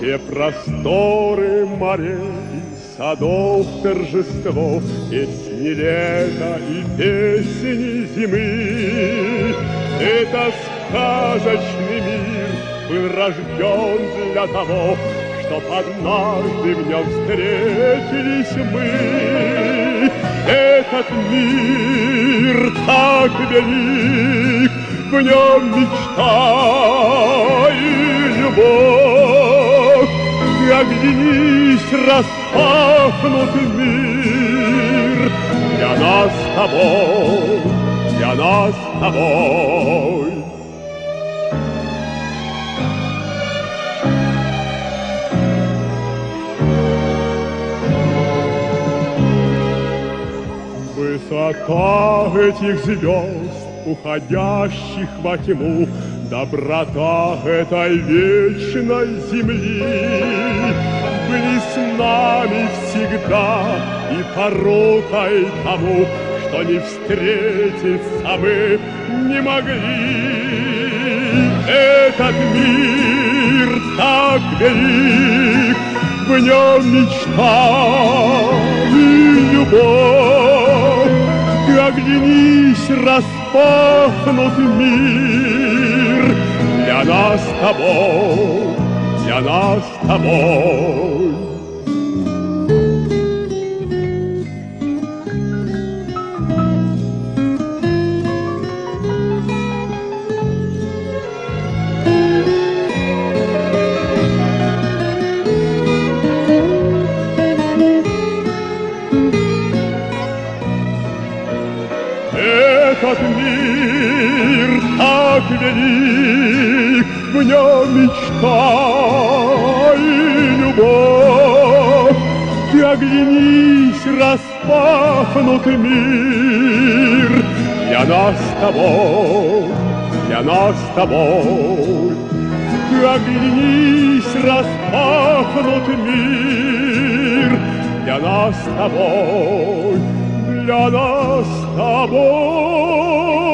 Все просторы морей и садов торжество, песни лета и песни зимы. Это сказочный мир был рожден для того, чтоб однажды в нем встретились мы. Этот мир так велик, в нем мечта и любовь. И оглянись, распахнутый мир для нас с тобой, для нас с тобой. Высота этих звезд, уходящих во тьму, доброта этой вечной земли были с нами всегда и порокой тому, что не встретиться мы не могли. Этот мир так велик, в нем мечта и любовь. Ты оглянись, распахнутый мир для нас с тобой, для нас с тобой. Этот мир так велик, в нем мечта и любовь. Ты оглянись, распахнутый мир для нас с тобой, для нас с тобой. Ты оглянись, распахнутый мир для нас с тобой, для нас с тобой.